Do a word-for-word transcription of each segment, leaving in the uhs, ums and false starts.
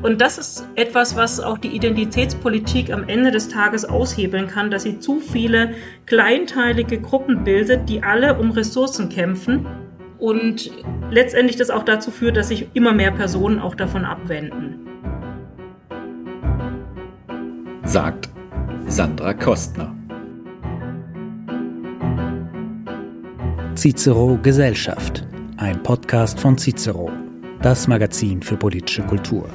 Und das ist etwas, was auch die Identitätspolitik am Ende des Tages aushebeln kann, dass sie zu viele kleinteilige Gruppen bildet, die alle um Ressourcen kämpfen und letztendlich das auch dazu führt, dass sich immer mehr Personen auch davon abwenden. Sagt Sandra Kostner. Cicero Gesellschaft, ein Podcast von Cicero, das Magazin für politische Kultur.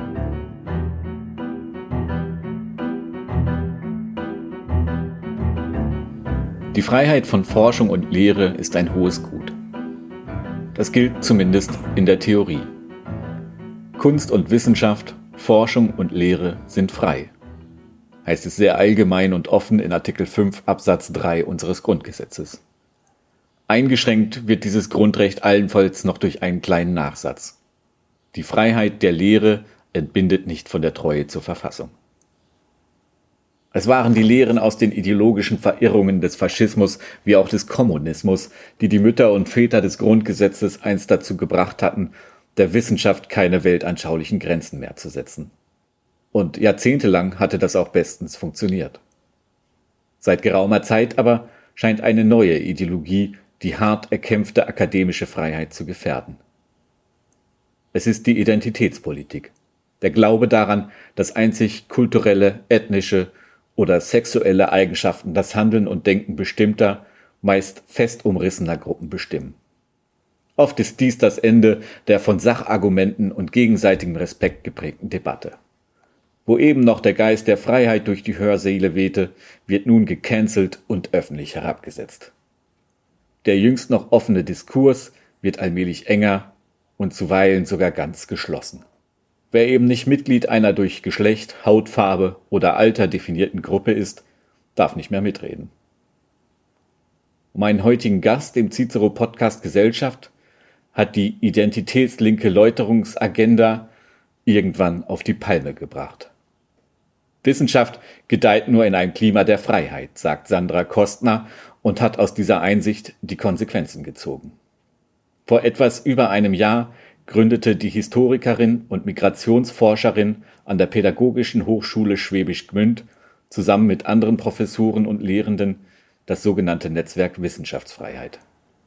Die Freiheit von Forschung und Lehre ist ein hohes Gut. Das gilt zumindest in der Theorie. Kunst und Wissenschaft, Forschung und Lehre sind frei, heißt es sehr allgemein und offen in Artikel fünf Absatz drei unseres Grundgesetzes. Eingeschränkt wird dieses Grundrecht allenfalls noch durch einen kleinen Nachsatz. Die Freiheit der Lehre entbindet nicht von der Treue zur Verfassung. Es waren die Lehren aus den ideologischen Verirrungen des Faschismus wie auch des Kommunismus, die die Mütter und Väter des Grundgesetzes einst dazu gebracht hatten, der Wissenschaft keine weltanschaulichen Grenzen mehr zu setzen. Und jahrzehntelang hatte das auch bestens funktioniert. Seit geraumer Zeit aber scheint eine neue Ideologie die hart erkämpfte akademische Freiheit zu gefährden. Es ist die Identitätspolitik, der Glaube daran, dass einzig kulturelle, ethnische oder sexuelle Eigenschaften das Handeln und Denken bestimmter, meist fest umrissener Gruppen bestimmen. Oft ist dies das Ende der von Sachargumenten und gegenseitigem Respekt geprägten Debatte. Wo eben noch der Geist der Freiheit durch die Hörsäle wehte, wird nun gecancelt und öffentlich herabgesetzt. Der jüngst noch offene Diskurs wird allmählich enger und zuweilen sogar ganz geschlossen. Wer eben nicht Mitglied einer durch Geschlecht, Hautfarbe oder Alter definierten Gruppe ist, darf nicht mehr mitreden. Um meinen heutigen Gast im Cicero-Podcast Gesellschaft hat die identitätslinke Läuterungsagenda irgendwann auf die Palme gebracht. Wissenschaft gedeiht nur in einem Klima der Freiheit, sagt Sandra Kostner und hat aus dieser Einsicht die Konsequenzen gezogen. Vor etwas über einem Jahr gründete die Historikerin und Migrationsforscherin an der Pädagogischen Hochschule Schwäbisch Gmünd zusammen mit anderen Professoren und Lehrenden das sogenannte Netzwerk Wissenschaftsfreiheit.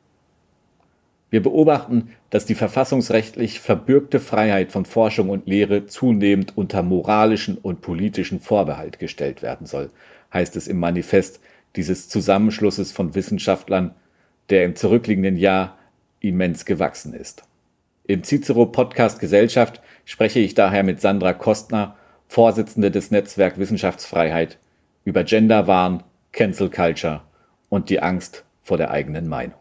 Wir beobachten, dass die verfassungsrechtlich verbürgte Freiheit von Forschung und Lehre zunehmend unter moralischen und politischen Vorbehalt gestellt werden soll, heißt es im Manifest dieses Zusammenschlusses von Wissenschaftlern, der im zurückliegenden Jahr immens gewachsen ist. Im Cicero-Podcast Gesellschaft spreche ich daher mit Sandra Kostner, Vorsitzende des Netzwerk Wissenschaftsfreiheit, über Genderwahn, Cancel Culture und die Angst vor der eigenen Meinung.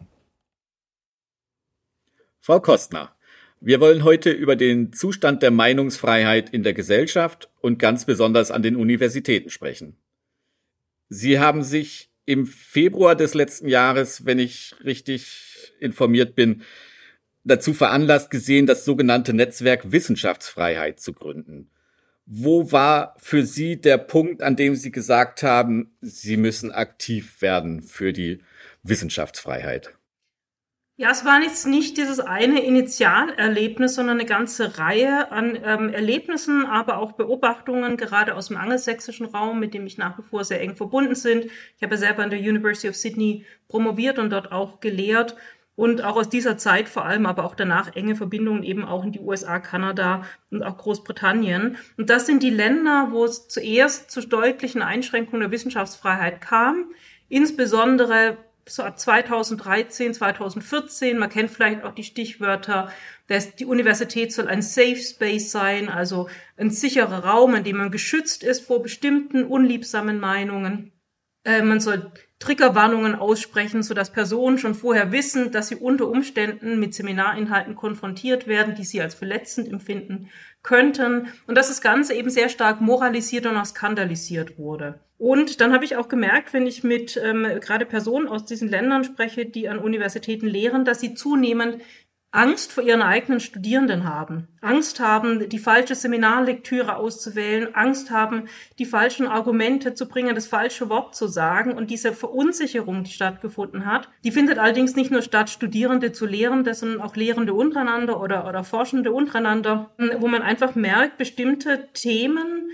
Frau Kostner, wir wollen heute über den Zustand der Meinungsfreiheit in der Gesellschaft und ganz besonders an den Universitäten sprechen. Sie haben sich im Februar des letzten Jahres, wenn ich richtig informiert bin, dazu veranlasst gesehen, das sogenannte Netzwerk Wissenschaftsfreiheit zu gründen. Wo war für Sie der Punkt, an dem Sie gesagt haben, Sie müssen aktiv werden für die Wissenschaftsfreiheit? Ja, es war jetzt nicht dieses eine Initialerlebnis, sondern eine ganze Reihe an ähm, Erlebnissen, aber auch Beobachtungen, gerade aus dem angelsächsischen Raum, mit dem ich nach wie vor sehr eng verbunden bin. Ich habe selber an der University of Sydney promoviert und dort auch gelehrt. Und auch aus dieser Zeit vor allem, aber auch danach enge Verbindungen eben auch in die U S A, Kanada und auch Großbritannien. Und das sind die Länder, wo es zuerst zu deutlichen Einschränkungen der Wissenschaftsfreiheit kam, insbesondere so ab zweitausenddreizehn, zweitausendvierzehn. Man kennt vielleicht auch die Stichwörter, dass die Universität soll ein Safe Space sein, also ein sicherer Raum, in dem man geschützt ist vor bestimmten unliebsamen Meinungen. Äh, man soll Triggerwarnungen aussprechen, sodass Personen schon vorher wissen, dass sie unter Umständen mit Seminarinhalten konfrontiert werden, die sie als verletzend empfinden könnten. Und dass das Ganze eben sehr stark moralisiert und auch skandalisiert wurde. Und dann habe ich auch gemerkt, wenn ich mit ähm, gerade Personen aus diesen Ländern spreche, die an Universitäten lehren, dass sie zunehmend Angst vor ihren eigenen Studierenden haben, Angst haben, die falsche Seminarlektüre auszuwählen, Angst haben, die falschen Argumente zu bringen, das falsche Wort zu sagen. Und diese Verunsicherung, die stattgefunden hat, die findet allerdings nicht nur statt, Studierende zu Lehrende, sondern auch Lehrende untereinander oder, oder Forschende untereinander, wo man einfach merkt, bestimmte Themen,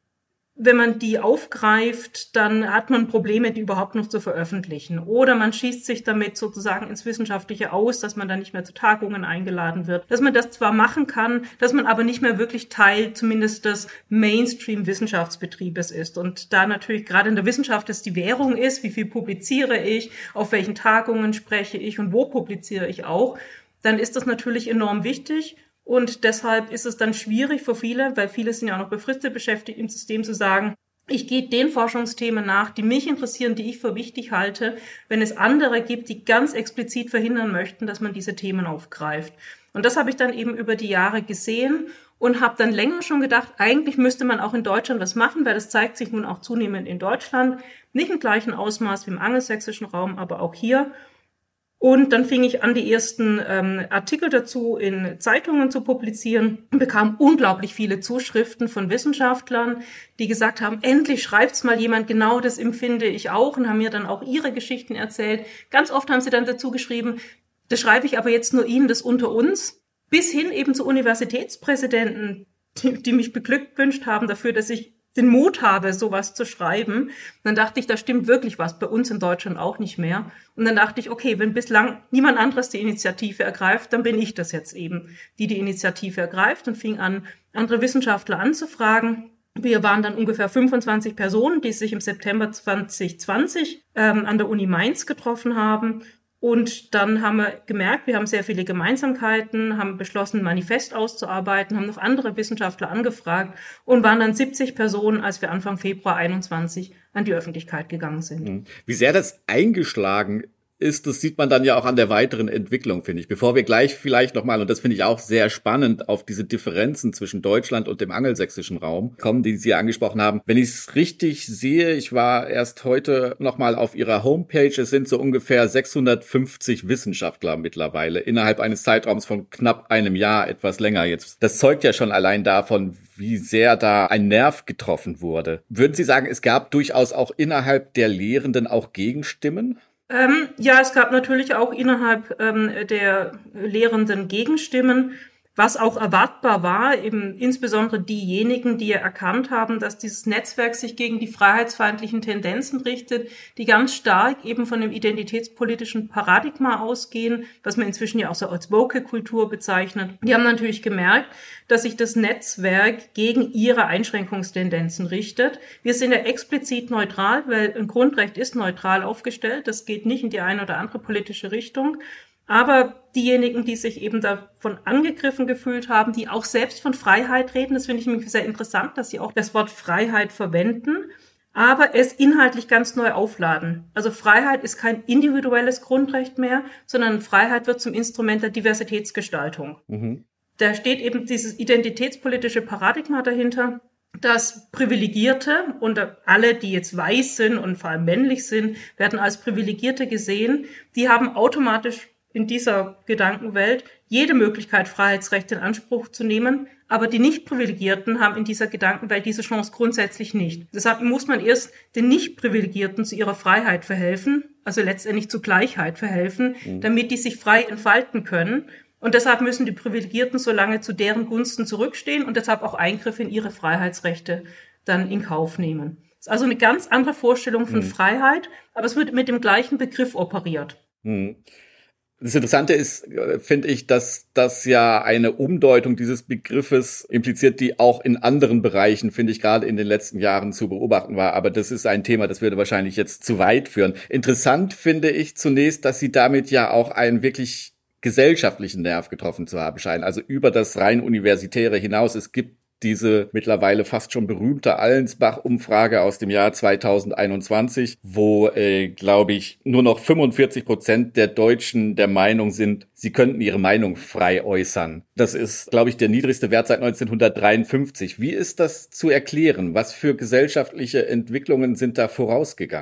wenn man die aufgreift, dann hat man Probleme, die überhaupt noch zu veröffentlichen. Oder man schießt sich damit sozusagen ins Wissenschaftliche aus, dass man dann nicht mehr zu Tagungen eingeladen wird. Dass man das zwar machen kann, dass man aber nicht mehr wirklich Teil zumindest des Mainstream-Wissenschaftsbetriebes ist. Und da natürlich gerade in der Wissenschaft es die Währung ist, wie viel publiziere ich, auf welchen Tagungen spreche ich und wo publiziere ich auch, dann ist das natürlich enorm wichtig. Und deshalb ist es dann schwierig für viele, weil viele sind ja auch noch befristet beschäftigt im System, zu sagen, ich gehe den Forschungsthemen nach, die mich interessieren, die ich für wichtig halte, wenn es andere gibt, die ganz explizit verhindern möchten, dass man diese Themen aufgreift. Und das habe ich dann eben über die Jahre gesehen und habe dann länger schon gedacht, eigentlich müsste man auch in Deutschland was machen, weil das zeigt sich nun auch zunehmend in Deutschland, nicht im gleichen Ausmaß wie im angelsächsischen Raum, aber auch hier. Und dann fing ich an, die ersten ähm, Artikel dazu in Zeitungen zu publizieren und bekam unglaublich viele Zuschriften von Wissenschaftlern, die gesagt haben, endlich schreibt's mal jemand, genau das empfinde ich auch, und haben mir dann auch ihre Geschichten erzählt. Ganz oft haben sie dann dazu geschrieben, das schreibe ich aber jetzt nur Ihnen, das unter uns, bis hin eben zu Universitätspräsidenten, die, die mich beglückwünscht haben dafür, dass ich den Mut habe, sowas zu schreiben. Dann dachte ich, da stimmt wirklich was, bei uns in Deutschland auch nicht mehr. Und dann dachte ich, okay, wenn bislang niemand anderes die Initiative ergreift, dann bin ich das jetzt eben, die die Initiative ergreift, und fing an, andere Wissenschaftler anzufragen. Wir waren dann ungefähr fünfundzwanzig Personen, die sich im September zwanzig zwanzig ähm, an der Uni Mainz getroffen haben. Und dann haben wir gemerkt, wir haben sehr viele Gemeinsamkeiten, haben beschlossen, ein Manifest auszuarbeiten, haben noch andere Wissenschaftler angefragt und waren dann siebzig Personen, als wir Anfang Februar einundzwanzig an die Öffentlichkeit gegangen sind. Wie sehr das eingeschlagen ist, das sieht man dann ja auch an der weiteren Entwicklung, finde ich. Bevor wir gleich vielleicht nochmal, und das finde ich auch sehr spannend, auf diese Differenzen zwischen Deutschland und dem angelsächsischen Raum kommen, die Sie angesprochen haben. Wenn ich es richtig sehe, ich war erst heute nochmal auf Ihrer Homepage, es sind so ungefähr sechshundertfünfzig Wissenschaftler mittlerweile, innerhalb eines Zeitraums von knapp einem Jahr, etwas länger jetzt. Das zeugt ja schon allein davon, wie sehr da ein Nerv getroffen wurde. Würden Sie sagen, es gab durchaus auch innerhalb der Lehrenden auch Gegenstimmen? Ähm, ja, es gab natürlich auch innerhalb ähm, der Lehrenden Gegenstimmen, was auch erwartbar war, eben insbesondere diejenigen, die erkannt haben, dass dieses Netzwerk sich gegen die freiheitsfeindlichen Tendenzen richtet, die ganz stark eben von dem identitätspolitischen Paradigma ausgehen, was man inzwischen ja auch so als Woke-Kultur bezeichnet. Die haben natürlich gemerkt, dass sich das Netzwerk gegen ihre Einschränkungstendenzen richtet. Wir sind ja explizit neutral, weil ein Grundrecht ist neutral aufgestellt. Das geht nicht in die eine oder andere politische Richtung. Aber diejenigen, die sich eben davon angegriffen gefühlt haben, die auch selbst von Freiheit reden, das finde ich nämlich sehr interessant, dass sie auch das Wort Freiheit verwenden, aber es inhaltlich ganz neu aufladen. Also Freiheit ist kein individuelles Grundrecht mehr, sondern Freiheit wird zum Instrument der Diversitätsgestaltung. Mhm. Da steht eben dieses identitätspolitische Paradigma dahinter, dass Privilegierte und alle, die jetzt weiß sind und vor allem männlich sind, werden als Privilegierte gesehen, die haben automatisch in dieser Gedankenwelt jede Möglichkeit, Freiheitsrechte in Anspruch zu nehmen, aber die Nicht-Privilegierten haben in dieser Gedankenwelt diese Chance grundsätzlich nicht. Deshalb muss man erst den Nicht-Privilegierten zu ihrer Freiheit verhelfen, also letztendlich zu Gleichheit verhelfen, mhm. damit die sich frei entfalten können. Und deshalb müssen die Privilegierten so lange zu deren Gunsten zurückstehen und deshalb auch Eingriffe in ihre Freiheitsrechte dann in Kauf nehmen. Das ist also eine ganz andere Vorstellung von mhm. Freiheit, aber es wird mit dem gleichen Begriff operiert. Mhm. Das Interessante ist, finde ich, dass das ja eine Umdeutung dieses Begriffes impliziert, die auch in anderen Bereichen, finde ich, gerade in den letzten Jahren zu beobachten war. Aber das ist ein Thema, das würde wahrscheinlich jetzt zu weit führen. Interessant finde ich zunächst, dass Sie damit ja auch einen wirklich gesellschaftlichen Nerv getroffen zu haben scheinen. Also über das rein Universitäre hinaus. Es gibt diese mittlerweile fast schon berühmte Allensbach-Umfrage aus dem Jahr zweitausendeinundzwanzig, wo, äh, glaube ich, nur noch fünfundvierzig Prozent der Deutschen der Meinung sind, sie könnten ihre Meinung frei äußern. Das ist, glaube ich, der niedrigste Wert seit neunzehnhundertdreiundfünfzig. Wie ist das zu erklären? Was für gesellschaftliche Entwicklungen sind da vorausgegangen?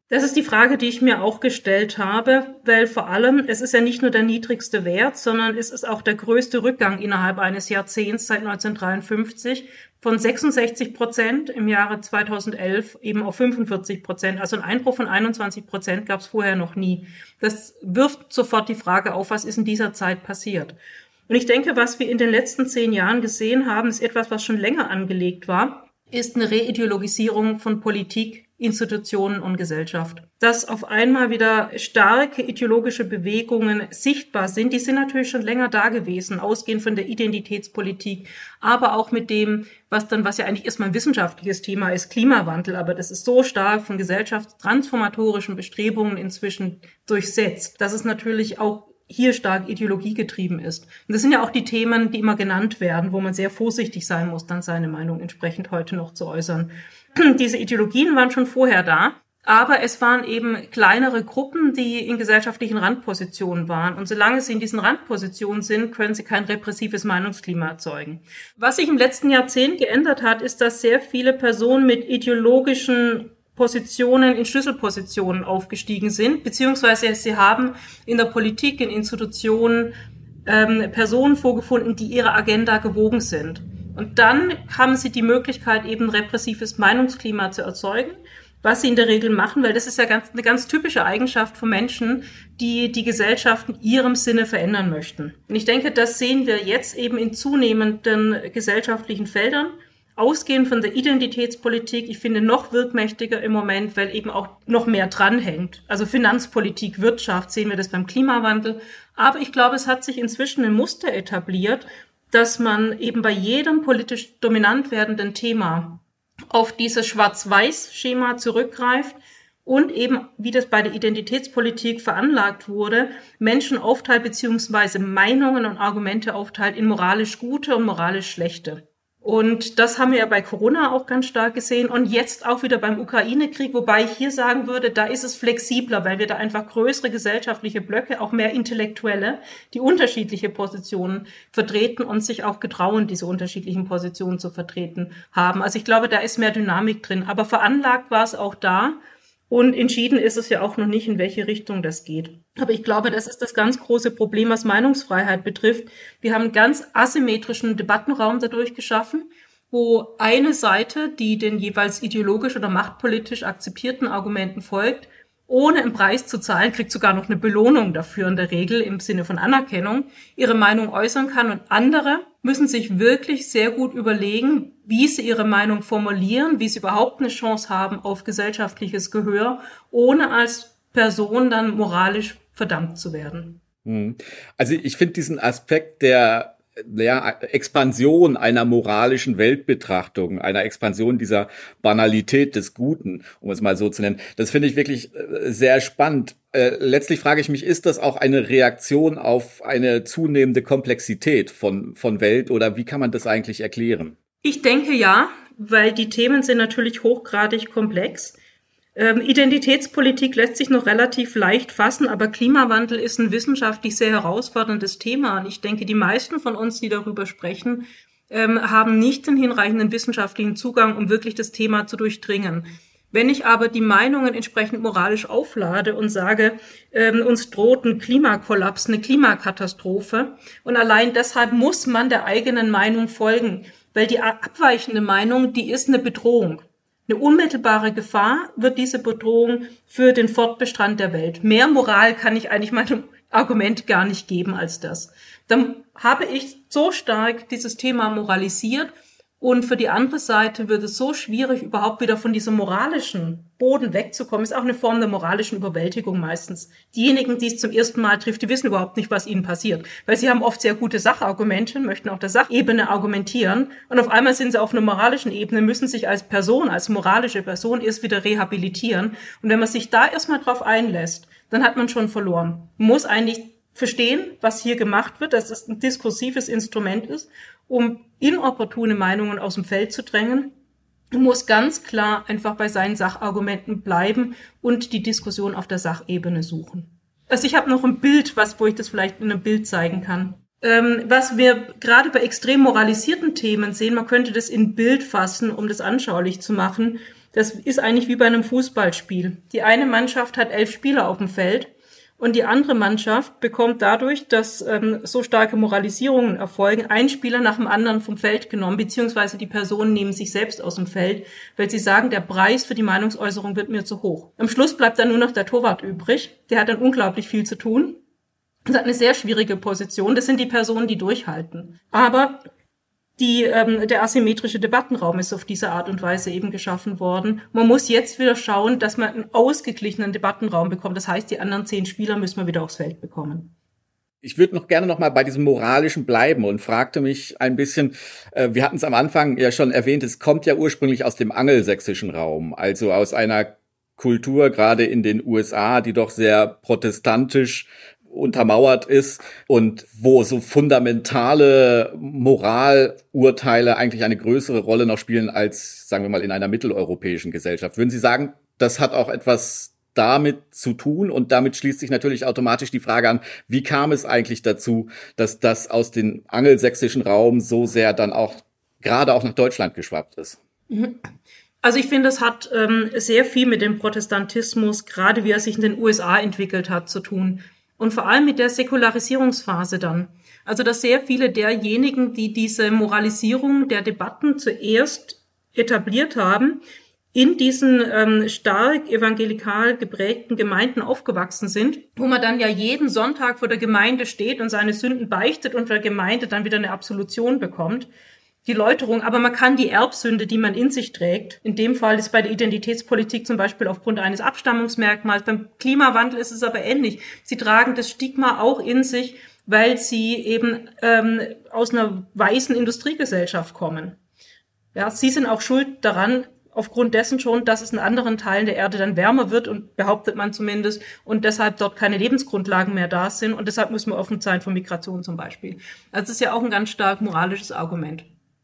Das ist die Frage, die ich mir auch gestellt habe, weil vor allem, es ist ja nicht nur der niedrigste Wert, sondern es ist auch der größte Rückgang innerhalb eines Jahrzehnts seit neunzehnhundertdreiundfünfzig von sechsundsechzig Prozent im Jahre zweitausendelf eben auf fünfundvierzig Prozent. Also ein Einbruch von einundzwanzig Prozent gab es vorher noch nie. Das wirft sofort die Frage auf, was ist in dieser Zeit passiert? Und ich denke, was wir in den letzten zehn Jahren gesehen haben, ist etwas, was schon länger angelegt war, ist eine Reideologisierung von Politik, Institutionen und Gesellschaft. Dass auf einmal wieder starke ideologische Bewegungen sichtbar sind, die sind natürlich schon länger da gewesen, ausgehend von der Identitätspolitik, aber auch mit dem, was dann, was ja eigentlich erstmal ein wissenschaftliches Thema ist, Klimawandel, aber das ist so stark von gesellschaftstransformatorischen Bestrebungen inzwischen durchsetzt, dass es natürlich auch hier stark ideologiegetrieben ist. Und das sind ja auch die Themen, die immer genannt werden, wo man sehr vorsichtig sein muss, dann seine Meinung entsprechend heute noch zu äußern. Diese Ideologien waren schon vorher da, aber es waren eben kleinere Gruppen, die in gesellschaftlichen Randpositionen waren. Und solange sie in diesen Randpositionen sind, können sie kein repressives Meinungsklima erzeugen. Was sich im letzten Jahrzehnt geändert hat, ist, dass sehr viele Personen mit ideologischen Positionen in Schlüsselpositionen aufgestiegen sind, beziehungsweise sie haben in der Politik, in Institutionen ähm, Personen vorgefunden, die ihrer Agenda gewogen sind. Und dann haben sie die Möglichkeit, eben repressives Meinungsklima zu erzeugen, was sie in der Regel machen, weil das ist ja ganz, eine ganz typische Eigenschaft von Menschen, die die Gesellschaft in ihrem Sinne verändern möchten. Und ich denke, das sehen wir jetzt eben in zunehmenden gesellschaftlichen Feldern, ausgehend von der Identitätspolitik, ich finde noch wirkmächtiger im Moment, weil eben auch noch mehr dranhängt. Also Finanzpolitik, Wirtschaft, sehen wir das beim Klimawandel. Aber ich glaube, es hat sich inzwischen ein Muster etabliert, dass man eben bei jedem politisch dominant werdenden Thema auf dieses Schwarz-Weiß-Schema zurückgreift und eben, wie das bei der Identitätspolitik veranlagt wurde, Menschen aufteilt bzw. Meinungen und Argumente aufteilt in moralisch gute und moralisch schlechte. Und das haben wir ja bei Corona auch ganz stark gesehen und jetzt auch wieder beim Ukraine-Krieg, wobei ich hier sagen würde, da ist es flexibler, weil wir da einfach größere gesellschaftliche Blöcke, auch mehr Intellektuelle, die unterschiedliche Positionen vertreten und sich auch getrauen, diese unterschiedlichen Positionen zu vertreten haben. Also ich glaube, da ist mehr Dynamik drin, aber veranlagt war es auch da. Und entschieden ist es ja auch noch nicht, in welche Richtung das geht. Aber ich glaube, das ist das ganz große Problem, was Meinungsfreiheit betrifft. Wir haben einen ganz asymmetrischen Debattenraum dadurch geschaffen, wo eine Seite, die den jeweils ideologisch oder machtpolitisch akzeptierten Argumenten folgt, ohne einen Preis zu zahlen, kriegt sogar noch eine Belohnung dafür in der Regel im Sinne von Anerkennung, ihre Meinung äußern kann. Und andere müssen sich wirklich sehr gut überlegen, wie sie ihre Meinung formulieren, wie sie überhaupt eine Chance haben auf gesellschaftliches Gehör, ohne als Person dann moralisch verdammt zu werden. Also ich finde diesen Aspekt der ja, Expansion einer moralischen Weltbetrachtung, einer Expansion dieser Banalität des Guten, um es mal so zu nennen, das finde ich wirklich sehr spannend. Äh, letztlich frage ich mich, ist das auch eine Reaktion auf eine zunehmende Komplexität von, von Welt oder wie kann man das eigentlich erklären? Ich denke ja, weil die Themen sind natürlich hochgradig komplex. Ähm, Identitätspolitik lässt sich noch relativ leicht fassen, aber Klimawandel ist ein wissenschaftlich sehr herausforderndes Thema. Und ich denke, die meisten von uns, die darüber sprechen, ähm, haben nicht den hinreichenden wissenschaftlichen Zugang, um wirklich das Thema zu durchdringen. Wenn ich aber die Meinungen entsprechend moralisch auflade und sage, ähm, uns droht ein Klimakollaps, eine Klimakatastrophe und allein deshalb muss man der eigenen Meinung folgen, weil die abweichende Meinung, die ist eine Bedrohung. Eine unmittelbare Gefahr wird diese Bedrohung für den Fortbestand der Welt. Mehr Moral kann ich eigentlich meinem Argument gar nicht geben als das. Dann habe ich so stark dieses Thema moralisiert und für die andere Seite wird es so schwierig, überhaupt wieder von diesem moralischen Boden wegzukommen. Ist auch eine Form der moralischen Überwältigung meistens. Diejenigen, die es zum ersten Mal trifft, die wissen überhaupt nicht, was ihnen passiert. Weil sie haben oft sehr gute Sachargumente, möchten auf der Sachebene argumentieren. Und auf einmal sind sie auf einer moralischen Ebene, müssen sich als Person, als moralische Person erst wieder rehabilitieren. Und wenn man sich da erstmal drauf einlässt, dann hat man schon verloren. Man muss eigentlich verstehen, was hier gemacht wird, dass es ein diskursives Instrument ist, um inopportune Meinungen aus dem Feld zu drängen. Man muss ganz klar einfach bei seinen Sachargumenten bleiben und die Diskussion auf der Sachebene suchen. Also ich habe noch ein Bild, was, wo ich das vielleicht in einem Bild zeigen kann. Ähm, was wir gerade bei extrem moralisierten Themen sehen, man könnte das in Bild fassen, um das anschaulich zu machen. Das ist eigentlich wie bei einem Fußballspiel. Die eine Mannschaft hat elf Spieler auf dem Feld und die andere Mannschaft bekommt dadurch, dass ähm, so starke Moralisierungen erfolgen, einen Spieler nach dem anderen vom Feld genommen, beziehungsweise die Personen nehmen sich selbst aus dem Feld, weil sie sagen, der Preis für die Meinungsäußerung wird mir zu hoch. Am Schluss bleibt dann nur noch der Torwart übrig. Der hat dann unglaublich viel zu tun. Das hat eine sehr schwierige Position. Das sind die Personen, die durchhalten. Aber Die, ähm, der asymmetrische Debattenraum ist auf diese Art und Weise eben geschaffen worden. Man muss jetzt wieder schauen, dass man einen ausgeglichenen Debattenraum bekommt. Das heißt, die anderen zehn Spieler müssen wir wieder aufs Feld bekommen. Ich würde noch gerne noch mal bei diesem Moralischen bleiben und fragte mich ein bisschen, äh, wir hatten es am Anfang ja schon erwähnt, es kommt ja ursprünglich aus dem angelsächsischen Raum, also aus einer Kultur, gerade in den U S A, die doch sehr protestantisch untermauert ist und wo so fundamentale Moralurteile eigentlich eine größere Rolle noch spielen als, sagen wir mal, in einer mitteleuropäischen Gesellschaft. Würden Sie sagen, das hat auch etwas damit zu tun? Und damit schließt sich natürlich automatisch die Frage an, wie kam es eigentlich dazu, dass das aus dem angelsächsischen Raum so sehr dann auch, gerade auch nach Deutschland geschwappt ist? Also ich finde, es hat ähm, sehr viel mit dem Protestantismus, gerade wie er sich in den U S A entwickelt hat, zu tun. Und vor allem mit der Säkularisierungsphase dann. Also dass sehr viele derjenigen, die diese Moralisierung der Debatten zuerst etabliert haben, in diesen ähm, stark evangelikal geprägten Gemeinden aufgewachsen sind, wo man dann ja jeden Sonntag vor der Gemeinde steht und seine Sünden beichtet und der Gemeinde dann wieder eine Absolution bekommt. Die Läuterung, aber man kann die Erbsünde, die man in sich trägt, in dem Fall ist bei der Identitätspolitik zum Beispiel aufgrund eines Abstammungsmerkmals, beim Klimawandel ist es aber ähnlich. Sie tragen das Stigma auch in sich, weil sie eben ähm, aus einer weißen Industriegesellschaft kommen. Ja, sie sind auch schuld daran, aufgrund dessen schon, dass es in anderen Teilen der Erde dann wärmer wird und behauptet man zumindest und deshalb dort keine Lebensgrundlagen mehr da sind und deshalb müssen wir offen sein für Migration zum Beispiel. Also das ist ja auch ein ganz stark moralisches Argument.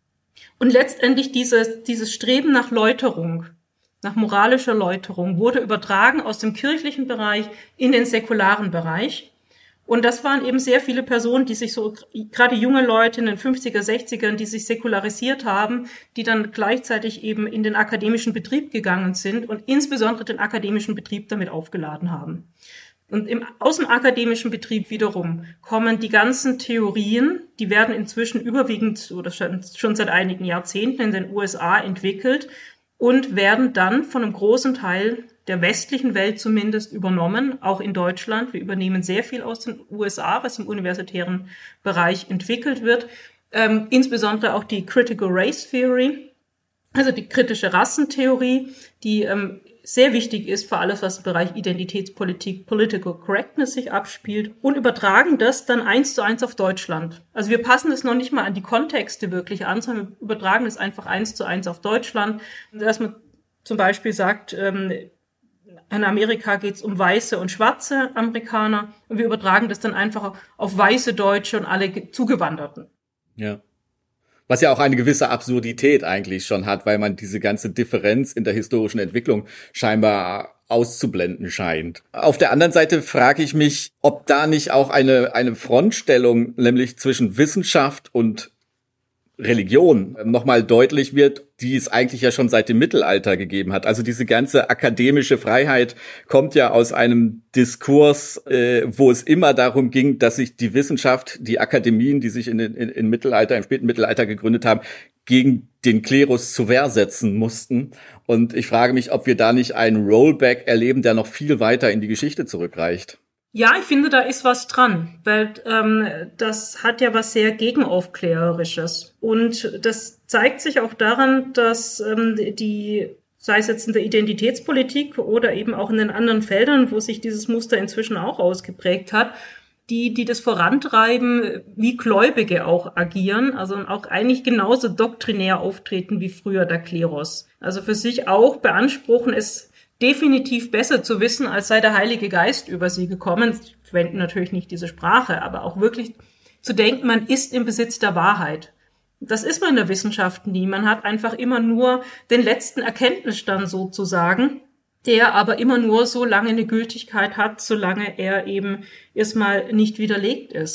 Und letztendlich dieses, dieses Streben nach Läuterung, nach moralischer Läuterung, wurde übertragen aus dem kirchlichen Bereich in den säkularen Bereich. Und das waren eben sehr viele Personen, die sich so, gerade junge Leute in den fünfziger, sechzigern, die sich säkularisiert haben, die dann gleichzeitig eben in den akademischen Betrieb gegangen sind und insbesondere den akademischen Betrieb damit aufgeladen haben. Und im außenakademischen Betrieb wiederum kommen die ganzen Theorien, die werden inzwischen überwiegend oder schon seit einigen Jahrzehnten in den U S A entwickelt und werden dann von einem großen Teil der westlichen Welt zumindest übernommen, auch in Deutschland. Wir übernehmen sehr viel aus den U S A, was im universitären Bereich entwickelt wird, ähm, insbesondere auch die Critical Race Theory, also die kritische Rassentheorie, die ähm, sehr wichtig ist für alles, was im Bereich Identitätspolitik, Political Correctness sich abspielt und übertragen das dann eins zu eins auf Deutschland. Also wir passen es noch nicht mal an die Kontexte wirklich an, sondern wir übertragen es einfach eins zu eins auf Deutschland. Dass man zum Beispiel sagt, ähm, in Amerika geht es um weiße und schwarze Amerikaner und wir übertragen das dann einfach auf weiße Deutsche und alle Zugewanderten. Ja. Was ja auch eine gewisse Absurdität eigentlich schon hat, weil man diese ganze Differenz in der historischen Entwicklung scheinbar auszublenden scheint. Auf der anderen Seite frage ich mich, ob da nicht auch eine, eine Frontstellung, nämlich zwischen Wissenschaft und Religion nochmal deutlich wird, die es eigentlich ja schon seit dem Mittelalter gegeben hat. Also diese ganze akademische Freiheit kommt ja aus einem Diskurs, äh, wo es immer darum ging, dass sich die Wissenschaft, die Akademien, die sich in, in, in Mittelalter, im späten Mittelalter gegründet haben, gegen den Klerus zur Wehr setzen mussten. Und ich frage mich, ob wir da nicht einen Rollback erleben, der noch viel weiter in die Geschichte zurückreicht. Ja, ich finde, da ist was dran, weil ähm, das hat ja was sehr Gegenaufklärerisches. Und das zeigt sich auch daran, dass ähm, die, sei es jetzt in der Identitätspolitik oder eben auch in den anderen Feldern, wo sich dieses Muster inzwischen auch ausgeprägt hat, die, die das vorantreiben, wie Gläubige auch agieren, also auch eigentlich genauso doktrinär auftreten wie früher der Klerus. Also für sich auch beanspruchen, es definitiv besser zu wissen, als sei der Heilige Geist über sie gekommen. Sie verwenden natürlich nicht diese Sprache, aber auch wirklich zu denken, man ist im Besitz der Wahrheit. Das ist man in der Wissenschaft nie. Man hat einfach immer nur den letzten Erkenntnisstand sozusagen, der aber immer nur so lange eine Gültigkeit hat, solange er eben erstmal nicht widerlegt ist.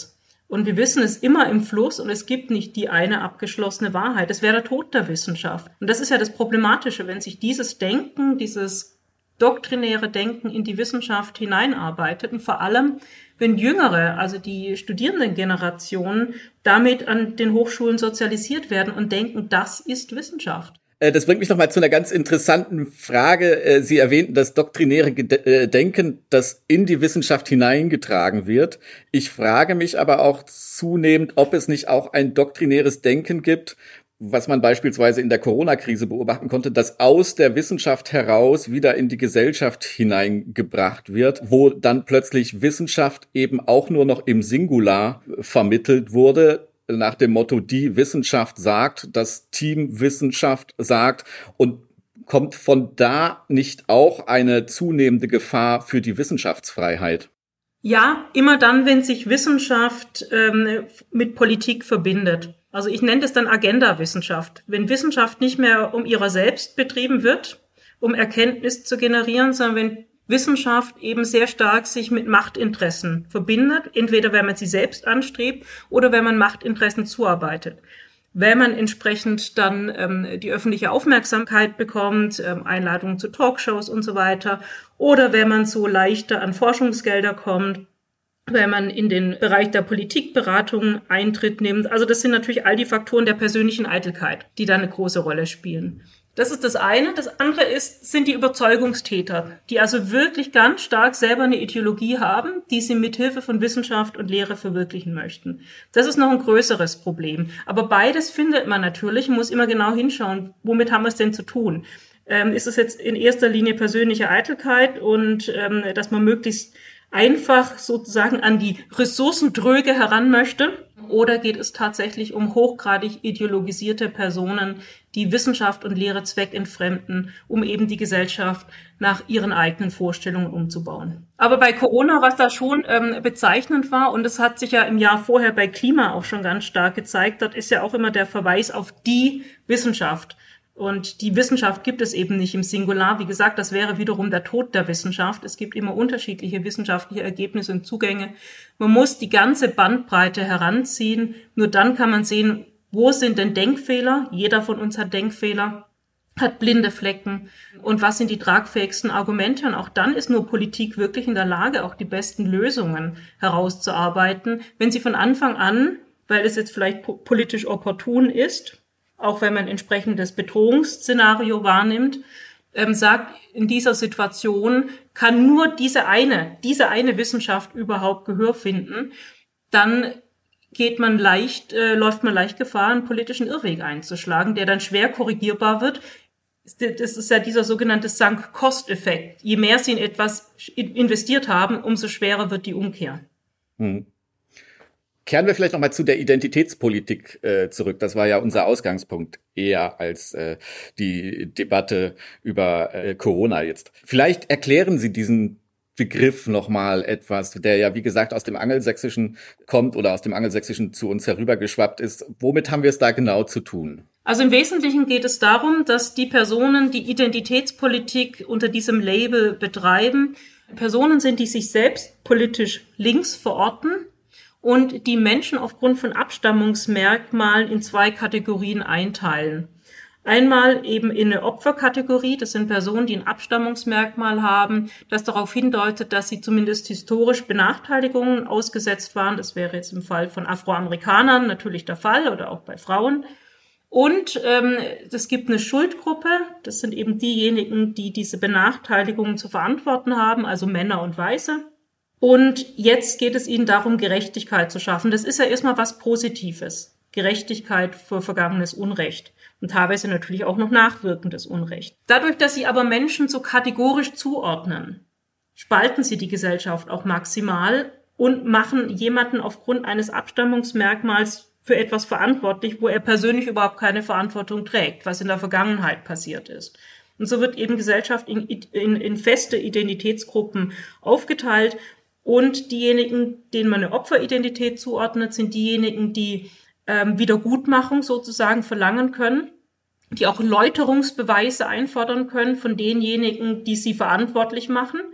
Und wir wissen, es ist immer im Fluss und es gibt nicht die eine abgeschlossene Wahrheit. Das wäre der Tod der Wissenschaft. Und das ist ja das Problematische, wenn sich dieses Denken, dieses doktrinäre Denken in die Wissenschaft hineinarbeitet und vor allem, wenn Jüngere, also die Studierendengenerationen, damit an den Hochschulen sozialisiert werden und denken, das ist Wissenschaft. Das bringt mich nochmal zu einer ganz interessanten Frage. Sie erwähnten das doktrinäre Denken, das in die Wissenschaft hineingetragen wird. Ich frage mich aber auch zunehmend, ob es nicht auch ein doktrinäres Denken gibt, was man beispielsweise in der Corona-Krise beobachten konnte, das aus der Wissenschaft heraus wieder in die Gesellschaft hineingebracht wird, wo dann plötzlich Wissenschaft eben auch nur noch im Singular vermittelt wurde, nach dem Motto, die Wissenschaft sagt, das Team Wissenschaft sagt, und kommt von da nicht auch eine zunehmende Gefahr für die Wissenschaftsfreiheit? Ja, immer dann, wenn sich Wissenschaft ähm, mit Politik verbindet. Also ich nenne das dann Agenda-Wissenschaft. Wenn Wissenschaft nicht mehr um ihrer selbst betrieben wird, um Erkenntnis zu generieren, sondern wenn Wissenschaft eben sehr stark sich mit Machtinteressen verbindet, entweder wenn man sie selbst anstrebt oder wenn man Machtinteressen zuarbeitet. Wenn man entsprechend dann ähm, die öffentliche Aufmerksamkeit bekommt, ähm, Einladungen zu Talkshows und so weiter, oder wenn man so leichter an Forschungsgelder kommt, wenn man in den Bereich der Politikberatung Eintritt nimmt. Also das sind natürlich all die Faktoren der persönlichen Eitelkeit, die da eine große Rolle spielen. Das ist das eine. Das andere ist, sind die Überzeugungstäter, die also wirklich ganz stark selber eine Ideologie haben, die sie mithilfe von Wissenschaft und Lehre verwirklichen möchten. Das ist noch ein größeres Problem. Aber beides findet man natürlich, man muss immer genau hinschauen, womit haben wir es denn zu tun? Ähm, ist es jetzt in erster Linie persönliche Eitelkeit und ähm, dass man möglichst einfach sozusagen an die Ressourcendröge heran möchte? Oder geht es tatsächlich um hochgradig ideologisierte Personen, die Wissenschaft und Lehre zweckentfremden, um eben die Gesellschaft nach ihren eigenen Vorstellungen umzubauen? Aber bei Corona, was da schon ähm, bezeichnend war, und es hat sich ja im Jahr vorher bei Klima auch schon ganz stark gezeigt, das ist ja auch immer der Verweis auf die Wissenschaft. Und die Wissenschaft gibt es eben nicht im Singular. Wie gesagt, das wäre wiederum der Tod der Wissenschaft. Es gibt immer unterschiedliche wissenschaftliche Ergebnisse und Zugänge. Man muss die ganze Bandbreite heranziehen. Nur dann kann man sehen, wo sind denn Denkfehler? Jeder von uns hat Denkfehler, hat blinde Flecken. Und was sind die tragfähigsten Argumente? Und auch dann ist nur Politik wirklich in der Lage, auch die besten Lösungen herauszuarbeiten, wenn sie von Anfang an, weil es jetzt vielleicht politisch opportun ist, auch wenn man ein entsprechendes Bedrohungsszenario wahrnimmt, ähm, sagt, in dieser Situation kann nur diese eine, diese eine Wissenschaft überhaupt Gehör finden, dann geht man leicht, äh, läuft man leicht Gefahr, einen politischen Irrweg einzuschlagen, der dann schwer korrigierbar wird. Das ist ja dieser sogenannte Sunk-Cost-Effekt. Je mehr Sie in etwas investiert haben, umso schwerer wird die Umkehr. Hm. Kehren wir vielleicht nochmal zu der Identitätspolitik äh, zurück. Das war ja unser Ausgangspunkt eher als äh, die Debatte über äh, Corona jetzt. Vielleicht erklären Sie diesen Begriff nochmal etwas, der ja, wie gesagt, aus dem Angelsächsischen kommt oder aus dem Angelsächsischen zu uns herübergeschwappt ist. Womit haben wir es da genau zu tun? Also im Wesentlichen geht es darum, dass die Personen, die Identitätspolitik unter diesem Label betreiben, Personen sind, die sich selbst politisch links verorten und die Menschen aufgrund von Abstammungsmerkmalen in zwei Kategorien einteilen. Einmal eben in eine Opferkategorie, das sind Personen, die ein Abstammungsmerkmal haben, das darauf hindeutet, dass sie zumindest historisch Benachteiligungen ausgesetzt waren. Das wäre jetzt im Fall von Afroamerikanern natürlich der Fall oder auch bei Frauen. Und ähm, es gibt eine Schuldgruppe, das sind eben diejenigen, die diese Benachteiligungen zu verantworten haben, also Männer und Weiße. Und jetzt geht es ihnen darum, Gerechtigkeit zu schaffen. Das ist ja erstmal was Positives. Gerechtigkeit für vergangenes Unrecht. Und teilweise natürlich auch noch nachwirkendes Unrecht. Dadurch, dass sie aber Menschen so kategorisch zuordnen, spalten sie die Gesellschaft auch maximal und machen jemanden aufgrund eines Abstammungsmerkmals für etwas verantwortlich, wo er persönlich überhaupt keine Verantwortung trägt, was in der Vergangenheit passiert ist. Und so wird eben Gesellschaft in, in, in feste Identitätsgruppen aufgeteilt. Und diejenigen, denen man eine Opferidentität zuordnet, sind diejenigen, die ähm, Wiedergutmachung sozusagen verlangen können, die auch Läuterungsbeweise einfordern können von denjenigen, die sie verantwortlich machen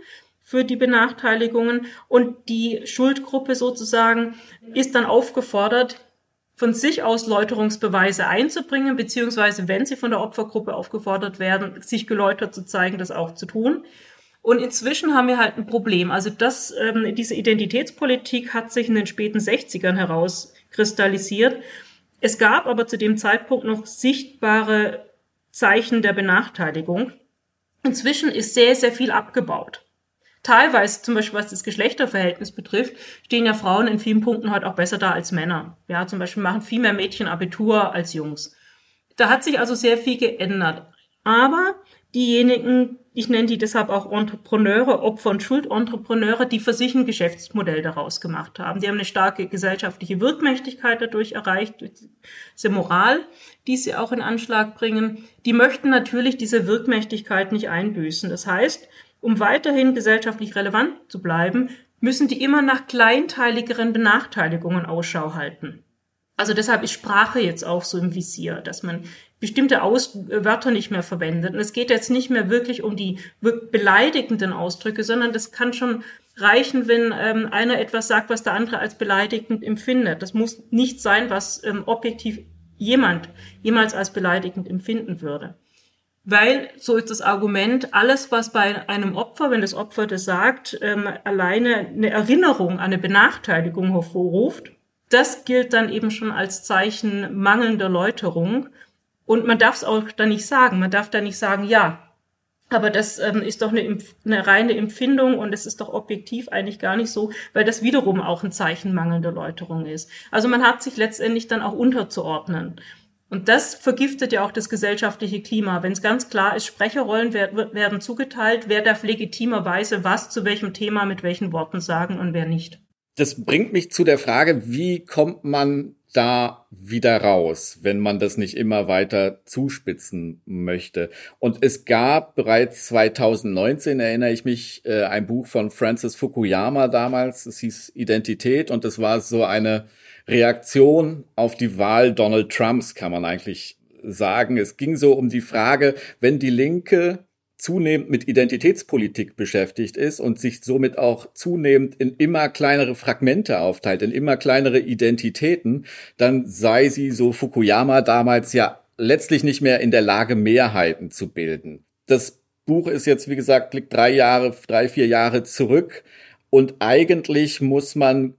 für die Benachteiligungen und die Schuldgruppe sozusagen ist dann aufgefordert, von sich aus Läuterungsbeweise einzubringen, beziehungsweise wenn sie von der Opfergruppe aufgefordert werden, sich geläutert zu zeigen, das auch zu tun. Und inzwischen haben wir halt ein Problem. Also das, ähm, diese Identitätspolitik hat sich in den späten sechzigern herauskristallisiert. Es gab aber zu dem Zeitpunkt noch sichtbare Zeichen der Benachteiligung. Inzwischen ist sehr, sehr viel abgebaut. Teilweise, zum Beispiel was das Geschlechterverhältnis betrifft, stehen ja Frauen in vielen Punkten heute auch besser da als Männer. Ja, zum Beispiel machen viel mehr Mädchen Abitur als Jungs. Da hat sich also sehr viel geändert. Aber diejenigen, ich nenne die deshalb auch Entrepreneure, Opfer- und Schuldentrepreneure, die für sich ein Geschäftsmodell daraus gemacht haben. Die haben eine starke gesellschaftliche Wirkmächtigkeit dadurch erreicht, durch diese Moral, die sie auch in Anschlag bringen. Die möchten natürlich diese Wirkmächtigkeit nicht einbüßen. Das heißt, um weiterhin gesellschaftlich relevant zu bleiben, müssen die immer nach kleinteiligeren Benachteiligungen Ausschau halten. Also deshalb ist Sprache jetzt auch so im Visier, dass man bestimmte Aus- Wörter nicht mehr verwendet. Und es geht jetzt nicht mehr wirklich um die beleidigenden Ausdrücke, sondern das kann schon reichen, wenn ähm, einer etwas sagt, was der andere als beleidigend empfindet. Das muss nicht sein, was ähm, objektiv jemand jemals als beleidigend empfinden würde. Weil, so ist das Argument, alles, was bei einem Opfer, wenn das Opfer das sagt, ähm, alleine eine Erinnerung an eine Benachteiligung hervorruft, das gilt dann eben schon als Zeichen mangelnder Läuterung. Und man darf es auch da nicht sagen. Man darf da nicht sagen, ja, aber das ähm, ist doch eine, eine reine Empfindung und es ist doch objektiv eigentlich gar nicht so, weil das wiederum auch ein Zeichen mangelnder Läuterung ist. Also man hat sich letztendlich dann auch unterzuordnen. Und das vergiftet ja auch das gesellschaftliche Klima. Wenn es ganz klar ist, Sprecherrollen werden zugeteilt, wer darf legitimerweise was zu welchem Thema mit welchen Worten sagen und wer nicht. Das bringt mich zu der Frage, wie kommt man da wieder raus, wenn man das nicht immer weiter zuspitzen möchte? Und es gab bereits zweitausendneunzehn, erinnere ich mich, ein Buch von Francis Fukuyama damals, es hieß Identität, und das war so eine Reaktion auf die Wahl Donald Trumps, kann man eigentlich sagen. Es ging so um die Frage, wenn die Linke zunehmend mit Identitätspolitik beschäftigt ist und sich somit auch zunehmend in immer kleinere Fragmente aufteilt, in immer kleinere Identitäten, dann sei sie, so Fukuyama damals, ja letztlich nicht mehr in der Lage, Mehrheiten zu bilden. Das Buch ist jetzt, wie gesagt, liegt drei Jahre, drei, vier Jahre zurück und eigentlich muss man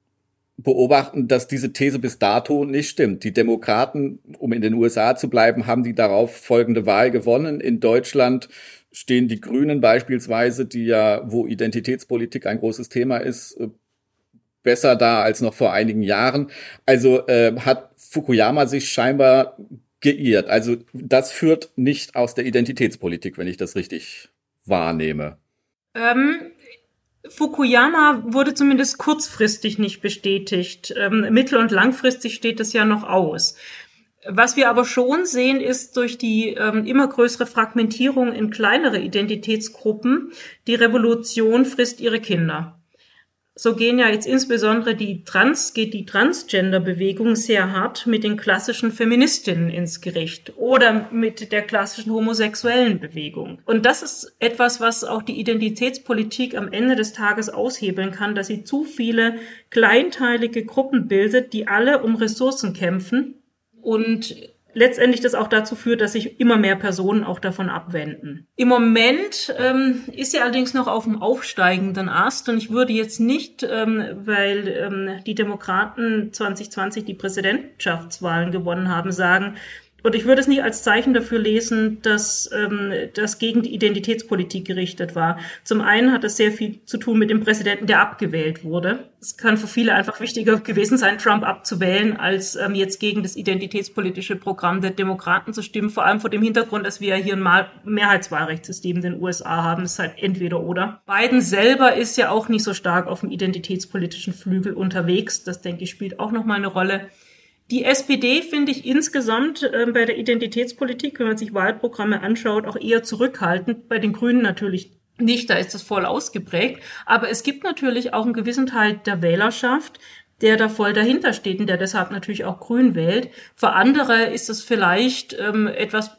beobachten, dass diese These bis dato nicht stimmt. Die Demokraten, um in den U S A zu bleiben, haben die darauf folgende Wahl gewonnen. In Deutschland stehen die Grünen beispielsweise, die ja, wo Identitätspolitik ein großes Thema ist, besser da als noch vor einigen Jahren. Also äh, hat Fukuyama sich scheinbar geirrt. Also das führt nicht aus der Identitätspolitik, wenn ich das richtig wahrnehme. Ähm Fukuyama wurde zumindest kurzfristig nicht bestätigt. Ähm, mittel- und langfristig steht das ja noch aus. Was wir aber schon sehen, ist durch die ähm, immer größere Fragmentierung in kleinere Identitätsgruppen, die Revolution frisst ihre Kinder. So gehen ja jetzt insbesondere die Trans, geht die Transgender-Bewegung sehr hart mit den klassischen Feministinnen ins Gericht oder mit der klassischen homosexuellen Bewegung. Und das ist etwas, was auch die Identitätspolitik am Ende des Tages aushebeln kann, dass sie zu viele kleinteilige Gruppen bildet, die alle um Ressourcen kämpfen und letztendlich das auch dazu führt, dass sich immer mehr Personen auch davon abwenden. Im Moment ähm, ist sie allerdings noch auf dem aufsteigenden Ast und ich würde jetzt nicht, ähm, weil ähm, die Demokraten zwanzig zwanzig die Präsidentschaftswahlen gewonnen haben, sagen, und ich würde es nicht als Zeichen dafür lesen, dass ähm, das gegen die Identitätspolitik gerichtet war. Zum einen hat das sehr viel zu tun mit dem Präsidenten, der abgewählt wurde. Es kann für viele einfach wichtiger gewesen sein, Trump abzuwählen, als ähm, jetzt gegen das identitätspolitische Programm der Demokraten zu stimmen. Vor allem vor dem Hintergrund, dass wir hier ein Mal- Mehrheitswahlrechtssystem in den U S A haben. Das ist halt entweder oder. Biden selber ist ja auch nicht so stark auf dem identitätspolitischen Flügel unterwegs. Das, denke ich, spielt auch nochmal eine Rolle. Die S P D finde ich insgesamt äh, bei der Identitätspolitik, wenn man sich Wahlprogramme anschaut, auch eher zurückhaltend. Bei den Grünen natürlich nicht, da ist das voll ausgeprägt. Aber es gibt natürlich auch einen gewissen Teil der Wählerschaft, der da voll dahinter steht und der deshalb natürlich auch Grün wählt. Für andere ist es vielleicht ähm, etwas,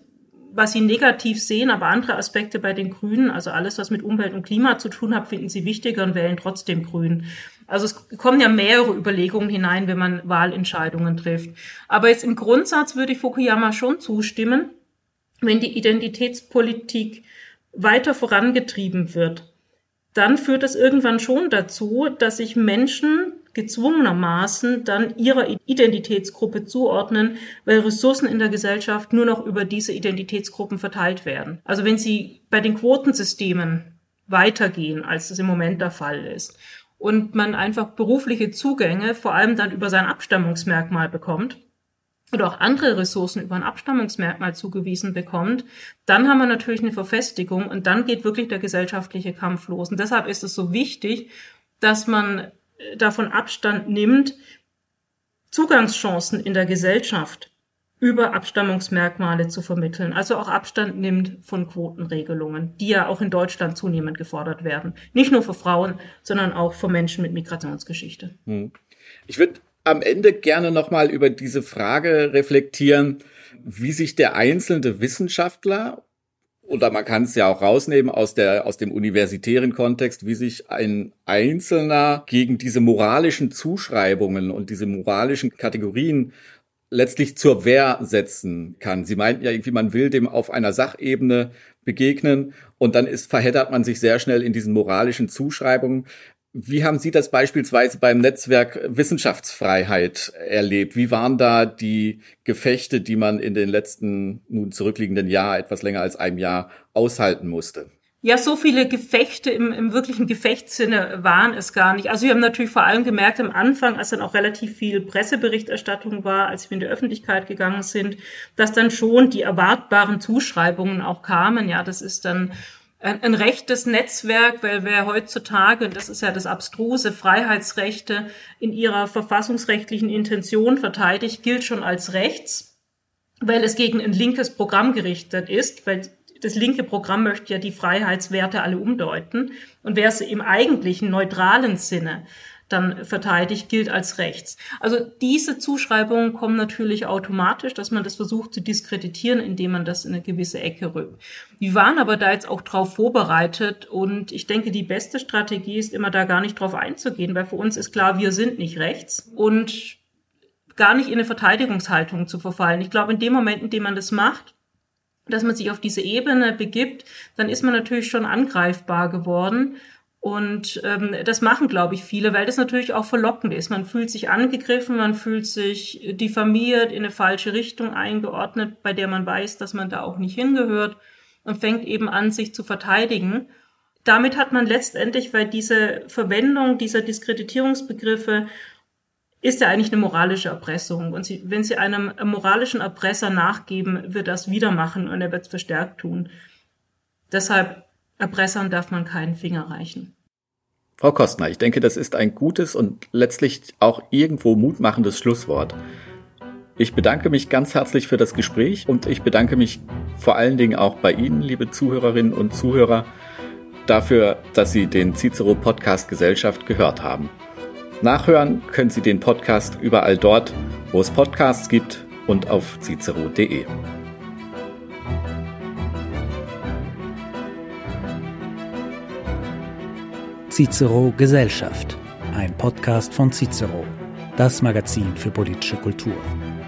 was sie negativ sehen, aber andere Aspekte bei den Grünen, also alles, was mit Umwelt und Klima zu tun hat, finden sie wichtiger und wählen trotzdem Grün. Also es kommen ja mehrere Überlegungen hinein, wenn man Wahlentscheidungen trifft. Aber jetzt im Grundsatz würde ich Fukuyama schon zustimmen, wenn die Identitätspolitik weiter vorangetrieben wird, dann führt es irgendwann schon dazu, dass sich Menschen gezwungenermaßen dann ihrer Identitätsgruppe zuordnen, weil Ressourcen in der Gesellschaft nur noch über diese Identitätsgruppen verteilt werden. Also wenn sie bei den Quotensystemen weitergehen, als das im Moment der Fall ist, und man einfach berufliche Zugänge vor allem dann über sein Abstammungsmerkmal bekommt, oder auch andere Ressourcen über ein Abstammungsmerkmal zugewiesen bekommt, dann haben wir natürlich eine Verfestigung und dann geht wirklich der gesellschaftliche Kampf los. Und deshalb ist es so wichtig, dass man davon Abstand nimmt, Zugangschancen in der Gesellschaft über Abstammungsmerkmale zu vermitteln. Also auch Abstand nimmt von Quotenregelungen, die ja auch in Deutschland zunehmend gefordert werden. Nicht nur für Frauen, sondern auch für Menschen mit Migrationsgeschichte. Ich würde am Ende gerne nochmal über diese Frage reflektieren, wie sich der einzelne Wissenschaftler, oder man kann es ja auch rausnehmen aus der, aus dem universitären Kontext, wie sich ein Einzelner gegen diese moralischen Zuschreibungen und diese moralischen Kategorien letztlich zur Wehr setzen kann. Sie meinten ja irgendwie, man will dem auf einer Sachebene begegnen und dann ist, verheddert man sich sehr schnell in diesen moralischen Zuschreibungen. Wie haben Sie das beispielsweise beim Netzwerk Wissenschaftsfreiheit erlebt? Wie waren da die Gefechte, die man in den letzten, nun zurückliegenden Jahr, etwas länger als einem Jahr, aushalten musste? Ja, so viele Gefechte im, im wirklichen Gefechtssinne waren es gar nicht. Also wir haben natürlich vor allem gemerkt am Anfang, als dann auch relativ viel Presseberichterstattung war, als wir in die Öffentlichkeit gegangen sind, dass dann schon die erwartbaren Zuschreibungen auch kamen. Ja, das ist dann ein, ein rechtes Netzwerk, weil wer heutzutage, und das ist ja das abstruse, Freiheitsrechte in ihrer verfassungsrechtlichen Intention verteidigt, gilt schon als rechts, weil es gegen ein linkes Programm gerichtet ist, weil das linke Programm möchte ja die Freiheitswerte alle umdeuten. Und wer es im eigentlichen neutralen Sinne dann verteidigt, gilt als rechts. Also diese Zuschreibungen kommen natürlich automatisch, dass man das versucht zu diskreditieren, indem man das in eine gewisse Ecke rückt. Wir waren aber da jetzt auch drauf vorbereitet und ich denke, die beste Strategie ist immer da gar nicht drauf einzugehen, weil für uns ist klar, wir sind nicht rechts und gar nicht in eine Verteidigungshaltung zu verfallen. Ich glaube, in dem Moment, in dem man das macht, dass man sich auf diese Ebene begibt, dann ist man natürlich schon angreifbar geworden. Und ähm, das machen, glaube ich, viele, weil das natürlich auch verlockend ist. Man fühlt sich angegriffen, man fühlt sich diffamiert, in eine falsche Richtung eingeordnet, bei der man weiß, dass man da auch nicht hingehört und fängt eben an, sich zu verteidigen. Damit hat man letztendlich, weil diese Verwendung dieser Diskreditierungsbegriffe ist ja eigentlich eine moralische Erpressung. Und sie, wenn Sie einem moralischen Erpresser nachgeben, wird er das wieder machen und er wird es verstärkt tun. Deshalb, Erpressern darf man keinen Finger reichen. Frau Kostner, ich denke, das ist ein gutes und letztlich auch irgendwo mutmachendes Schlusswort. Ich bedanke mich ganz herzlich für das Gespräch und ich bedanke mich vor allen Dingen auch bei Ihnen, liebe Zuhörerinnen und Zuhörer, dafür, dass Sie den Cicero-Podcast Gesellschaft gehört haben. Nachhören können Sie den Podcast überall dort, wo es Podcasts gibt und auf cicero punkt de. Cicero Gesellschaft, ein Podcast von Cicero, das Magazin für politische Kultur.